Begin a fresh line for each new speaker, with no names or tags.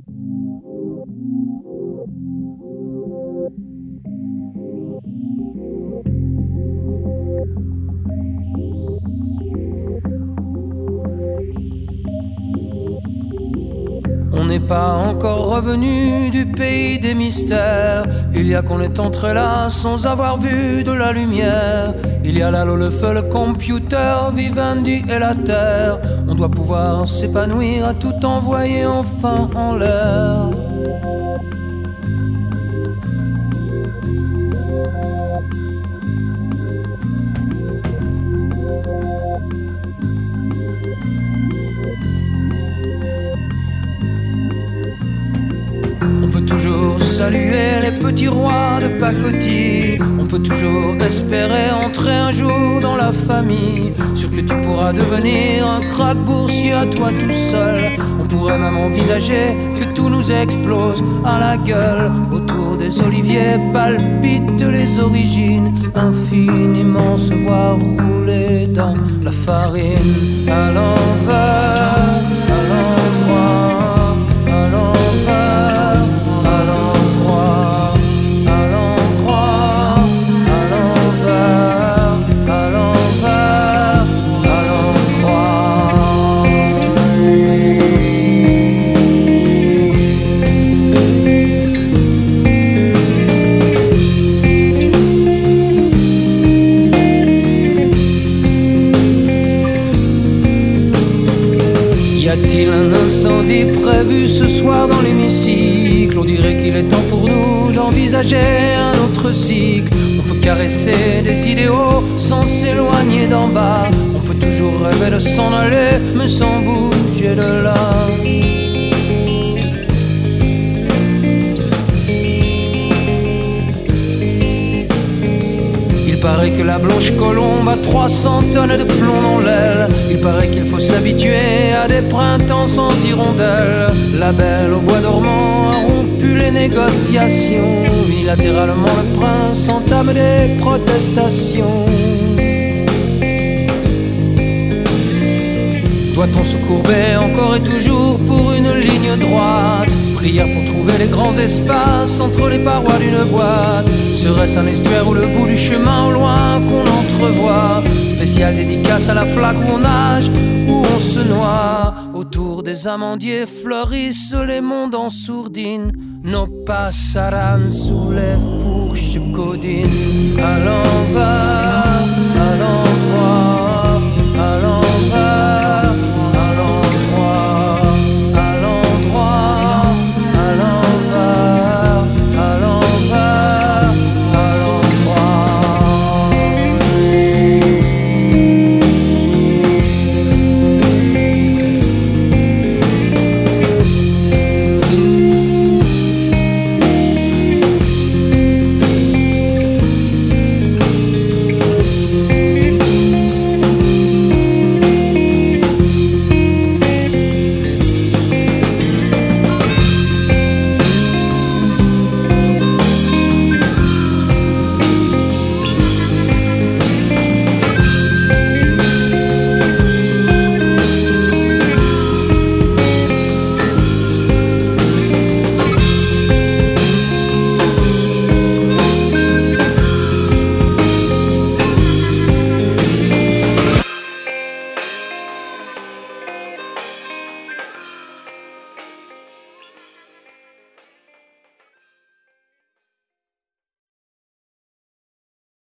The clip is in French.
On n'est pas encore revenu du pays des mystères. Il y a qu'on est entré là sans avoir vu de la lumière. Il y a là le feu, le computer, Vivendi et la terre. On doit pouvoir s'épanouir à tout envoyer enfin en l'air. On peut toujours saluer les petits rois de pacotille. On peut toujours espérer entrer un jour dans la famille. Sûr que tu pourras devenir un crack boursier à toi tout seul. On pourrait même envisager que tout nous explose à la gueule. Autour des oliviers palpitent les origines. Infiniment se voir rouler dans la farine. À l'envers, à l'endroit. Y a-t-il un incendie prévu ce soir dans l'hémicycle? On dirait qu'il est temps pour nous d'envisager un autre cycle. On peut caresser des idéaux sans s'éloigner d'en bas. On peut toujours rêver de s'en aller, mais sans bouger de là. Il paraît que la blanche colombe a 300 tonnes de plomb dans l'aile. Il paraît qu'il faut s'habituer à des printemps sans hirondelles. La belle au bois dormant a rompu les négociations. Unilatéralement le prince entame des protestations. Doit-on se courber encore et toujours pour une ligne droite? Prière pour trouver les grands espaces entre les parois d'une boîte. Serait-ce un estuaire ou le bout du chemin au loin qu'on entrevoit? Spéciale dédicace à la flaque où on nage, où on se noie. Autour des amandiers fleurissent les mondes en sourdine. Nos passaran sous les fourches codines. À l'envers, à l'envers.